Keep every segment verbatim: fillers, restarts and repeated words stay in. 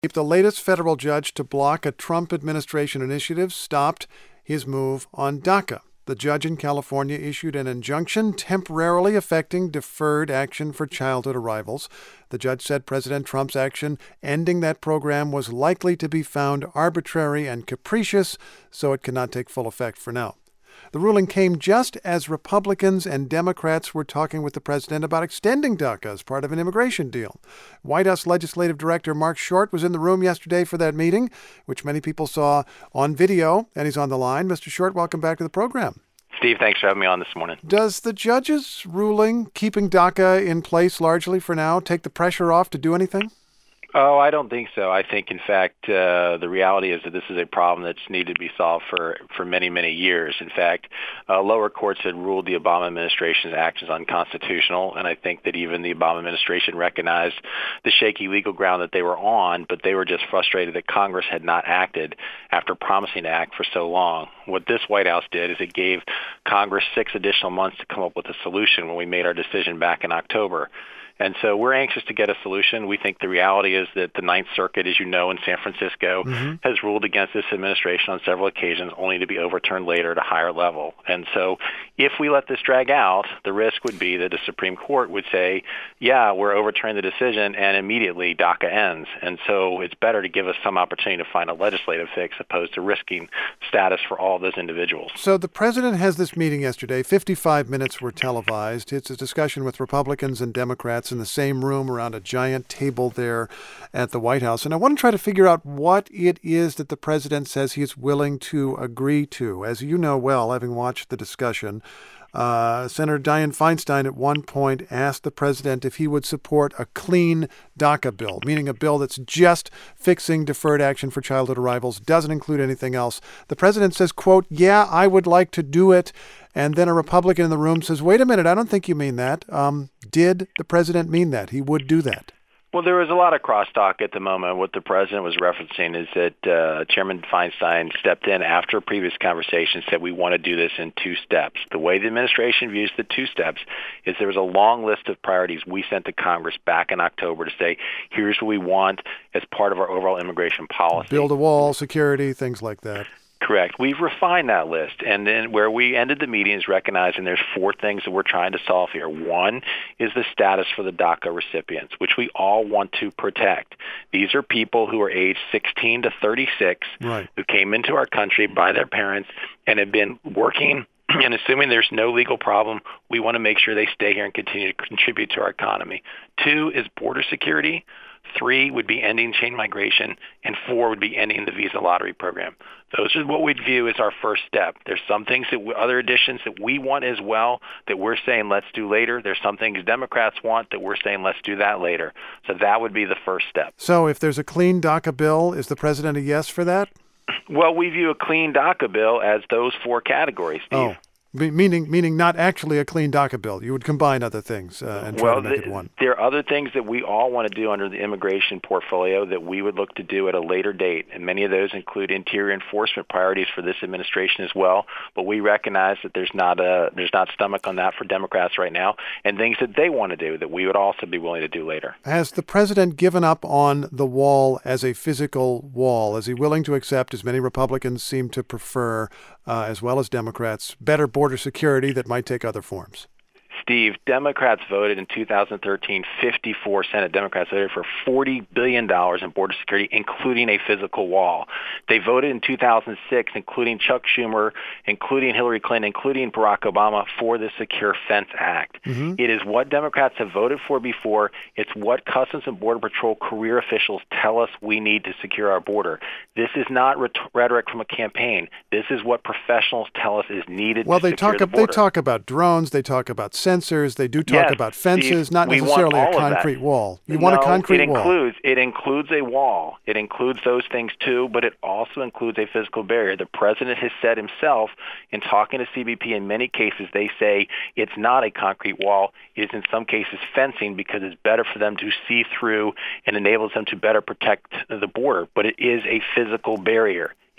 The latest federal judge to block a Trump administration initiative stopped his move on DACA. The judge in California issued an injunction temporarily affecting deferred action for childhood arrivals. The judge said President Trump's action ending that program was likely to be found arbitrary and capricious, so it cannot take full effect for now. The ruling came just as Republicans and Democrats were talking with the president about extending DACA as part of an immigration deal. White House Legislative Director Marc Short was in the room yesterday for that meeting, which many people saw on video, and he's on the line. Mister Short, welcome back to the program. Steve, thanks for having me on this morning. Does the judge's ruling, keeping DACA in place largely for now, take the pressure off to do anything? Oh, I don't think so. I think, in fact, uh, the reality is that this is a problem that's needed to be solved for, for many, many years. In fact, uh, lower courts had ruled the Obama administration's actions unconstitutional, and I think that even the Obama administration recognized the shaky legal ground that they were on, but they were just frustrated that Congress had not acted after promising to act for so long. What this White House did is it gave Congress six additional months to come up with a solution when we made our decision back in October. And so we're anxious to get a solution. We think the reality is that the Ninth Circuit, as you know, in San Francisco, mm-hmm. has ruled against this administration on several occasions, only to be overturned later at a higher level. And so if we let this drag out, the risk would be that the Supreme Court would say, yeah, we're overturning the decision, and immediately DACA ends. And so it's better to give us some opportunity to find a legislative fix opposed to risking status for all of those individuals. So the president has this meeting yesterday. fifty-five minutes were televised. It's a discussion with Republicans and Democrats in the same room around a giant table there at the White House. And I want to try to figure out what it is that the president says he is willing to agree to. As you know well, having watched the discussion, uh, Senator Dianne Feinstein at one point asked the president if he would support a clean DACA bill, meaning a bill that's just fixing deferred action for childhood arrivals, doesn't include anything else. The president says, quote, yeah, I would like to do it. And then a Republican in the room says, wait a minute, I don't think you mean that. Um, did the president mean that? He would do that? Well, there was a lot of crosstalk at the moment. What the president was referencing is that uh, Chairman Feinstein stepped in after a previous conversation, said we want to do this in two steps. The way the administration views the two steps is there was a long list of priorities we sent to Congress back in October to say, here's what we want as part of our overall immigration policy. Build a wall, security, things like that. Correct. We've refined that list. And then where we ended the meeting is recognizing there's four things that we're trying to solve here. One is the status for the DACA recipients, which we all want to protect. These are people who are aged sixteen to thirty-six, right, who came into our country by their parents and have been working. And assuming there's no legal problem, we want to make sure they stay here and continue to contribute to our economy. Two is border security. Three would be ending chain migration, and four would be ending the visa lottery program. Those are what we'd view as our first step. There's some things that we, other additions that we want as well that we're saying let's do later. There's some things Democrats want that we're saying let's do that later. So that would be the first step. So if there's a clean DACA bill, is the president a yes for that? Well, we view a clean DACA bill as those four categories, Steve. Oh. Meaning meaning not actually a clean DACA bill. You would combine other things uh, and try well, to make the, it one. There are other things that we all want to do under the immigration portfolio that we would look to do at a later date. And many of those include interior enforcement priorities for this administration as well. But we recognize that there's not a there's not stomach on that for Democrats right now, and things that they want to do that we would also be willing to do later. Has the president given up on the wall as a physical wall? Is he willing to accept, as many Republicans seem to prefer, uh, as well as Democrats, better border security that might take other forms? Steve, Democrats voted in two thousand thirteen, fifty-four Senate Democrats voted for forty billion dollars in border security, including a physical wall. They voted in two thousand six, including Chuck Schumer, including Hillary Clinton, including Barack Obama, for the Secure Fence Act. Mm-hmm. It is what Democrats have voted for before. It's what Customs and Border Patrol career officials tell us we need to secure our border. This is not ret- rhetoric from a campaign. This is what professionals tell us is needed well, to they secure talk the border. They talk about drones. They talk about sensors. They do talk yes, about fences, Steve, not necessarily a concrete that. wall. You no, want a concrete it wall. Includes, it includes a wall. It includes those things, too, but it also includes a physical barrier. The president has said himself in talking to C B P, in many cases, they say it's not a concrete wall. It is, in some cases, fencing because it's better for them to see through and enables them to better protect the border. But it is a physical barrier.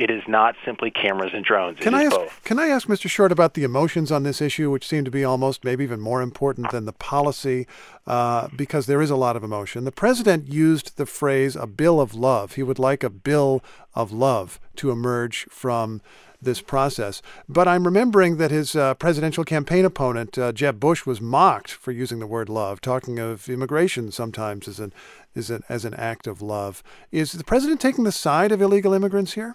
It is not simply cameras and drones. It Can is I ask, both. Can I ask Mister Short about the emotions on this issue, which seem to be almost maybe even more important than the policy, uh, because there is a lot of emotion. The president used the phrase "a bill of love." He would like a bill of love to emerge from this process. But I'm remembering that his uh, presidential campaign opponent, uh, Jeb Bush, was mocked for using the word love, talking of immigration sometimes as an, as an, as an act of love. Is the president taking the side of illegal immigrants here?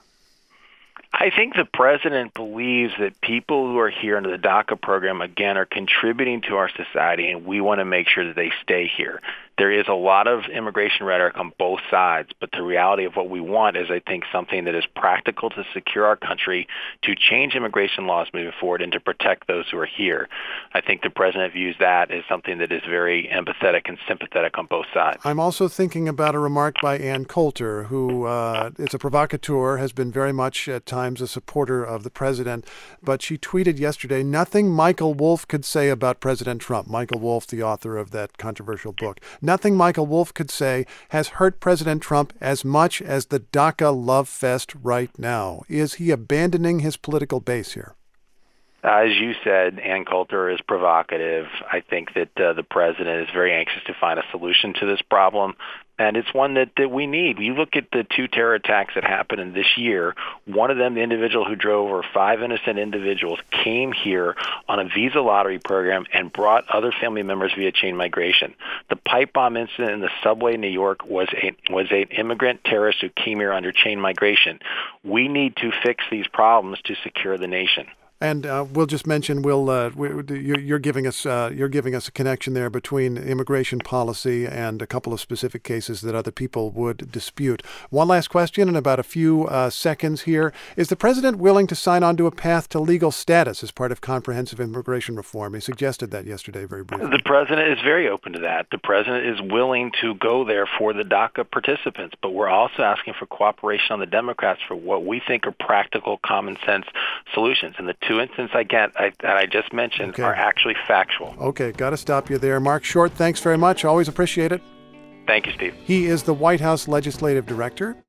I think the president believes that people who are here under the DACA program, again, are contributing to our society, and we want to make sure that they stay here. There is a lot of immigration rhetoric on both sides, but the reality of what we want is, I think, something that is practical to secure our country, to change immigration laws moving forward, and to protect those who are here. I think the president views that as something that is very empathetic and sympathetic on both sides. I'm also thinking about a remark by Ann Coulter, who uh, is a provocateur, has been very much at times a supporter of the president, but she tweeted yesterday, "Nothing Michael Wolff could say about President Trump." Michael Wolff, the author of that controversial book. Nothing Michael Wolff could say has hurt President Trump as much as the DACA love fest right now. Is he abandoning his political base here? Uh, as you said, Ann Coulter is provocative. I think that uh, the president is very anxious to find a solution to this problem, and it's one that, that we need. You look at the two terror attacks that happened in this year. One of them, the individual who drove over five innocent individuals, came here on a visa lottery program and brought other family members via chain migration. The pipe bomb incident in the subway in New York was a, was an immigrant terrorist who came here under chain migration. We need to fix these problems to secure the nation. And uh, we'll just mention we'll uh, we, you're, you're giving us uh, you're giving us a connection there between immigration policy and a couple of specific cases that other people would dispute. One last question in about a few uh, seconds here: is the president willing to sign on to a path to legal status as part of comprehensive immigration reform? He suggested that yesterday, very briefly. The president is very open to that. The president is willing to go there for the DACA participants, but we're also asking for cooperation on the Democrats for what we think are practical, common sense solutions. And the two instances I get I, that I just mentioned okay. are actually factual. Okay, got to stop you there. Mark Short, thanks very much. Always appreciate it. Thank you, Steve. He is the White House Legislative Director.